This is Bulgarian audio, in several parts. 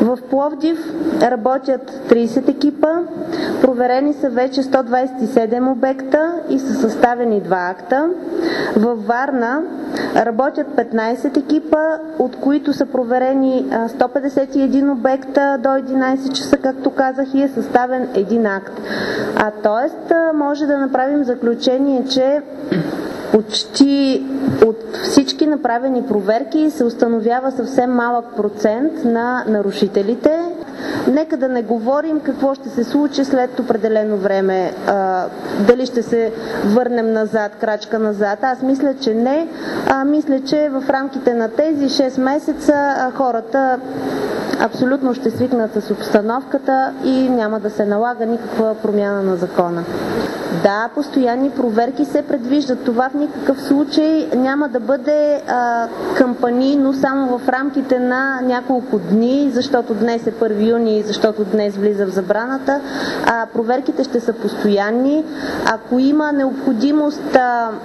В Пловдив работят 30 екипа, проверени са вече 127 обекта и са съставени 2 акта. Във Варна работят 15 екипа, от които са проверени 151 обекта до 11 часа, както казах, и е съставен 1 акт. Тоест, може да направим заключение, че почти от всички направени проверки се установява съвсем малък процент на нарушителите. Нека да не говорим какво ще се случи след определено време, дали ще се върнем назад, крачка назад. Аз мисля, че не. Мисля, че в рамките на тези 6 месеца хората абсолютно ще свикнат с обстановката и няма да се налага никаква промяна на закона. Да, постоянни проверки се предвиждат. Това в никакъв случай няма да бъде кампанийно само в рамките на няколко дни, защото днес е 1 юни и защото днес влиза в забраната. Проверките ще са постоянни. Ако има необходимост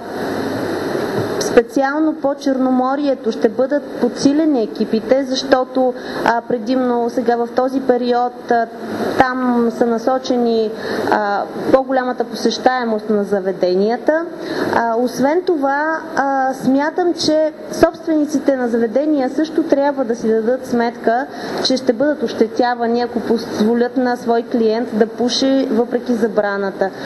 специално по Черноморието ще бъдат подсилени екипите, защото предимно сега в този период там са насочени по-голямата посещаемост на заведенията. Освен това, смятам, че собствениците на заведения също трябва да си дадат сметка, че ще бъдат ощетявани, ако позволят на свой клиент да пуши въпреки забраната.